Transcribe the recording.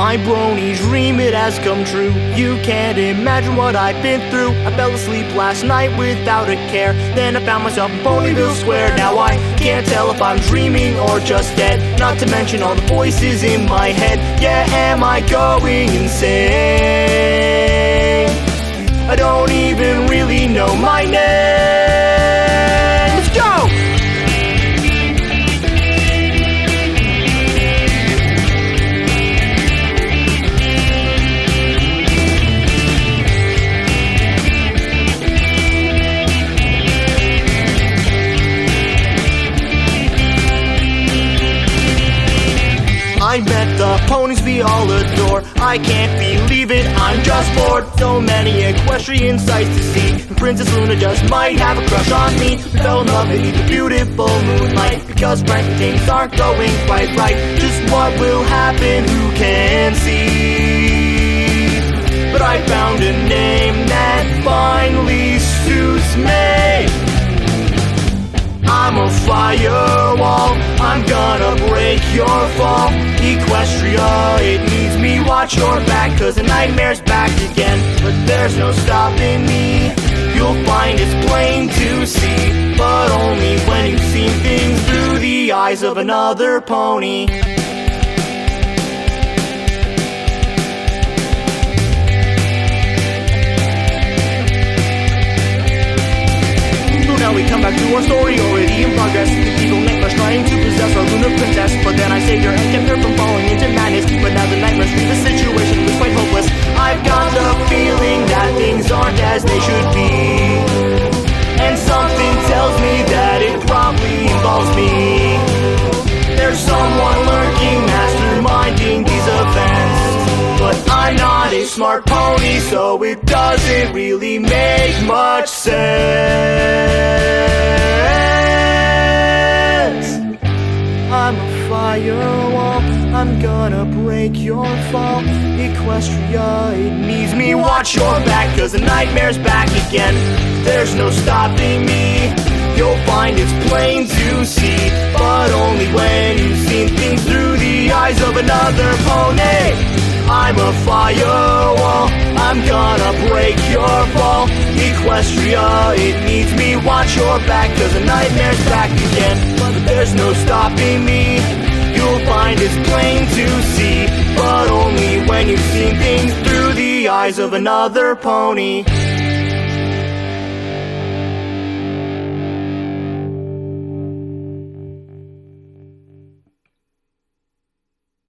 My brony dream, it has come true. You can't imagine what I've been through. I fell asleep last night without a care. Then I found myself in Ponyville Square. Now I can't tell if I'm dreaming or just dead. Not to mention all the voices in my head. Yeah, am I going insane? I don't even really know my name. Let's go! I met the ponies we all adore. I can't believe it, I'm just bored. So many equestrian sights to see. Princess Luna just might have a crush on me. We fell in love beneath the beautiful moonlight. Because frankly things aren't going quite right. Just what will happen, who can see? But I found a name that finally suits me. I'm a firewall, I'm gonna break your fall. Equestria, it needs me, watch your back, cause the nightmare's back again. But there's no stopping me, you'll find it's plain to see. But only when you've seen things through the eyes of another pony. Now we come back to our story already in progress. The evil nightmares trying to possess our lunar princess. But then I saved her and kept her from falling into madness. But now the nightmares leave the situation was quite hopeless. I've got the feeling that things aren't as they should be. And something tells me that it probably involves me. There's someone lurking, masterminding these events. But I'm not a smart pony, so it doesn't really make much sense. I'm a firewall, I'm gonna break your fall. Equestria, it needs me, watch your back, cause the nightmare's back again. There's no stopping me, you'll find it's plain to see. But only when you've seen things through the eyes of another pony. I'm a firewall, I'm gonna break your fall. Equestria, it needs me, watch your back, cause the nightmare's back again. But there's no stopping me, you'll find it's plain to see. But only when you've seen things through the eyes of another pony.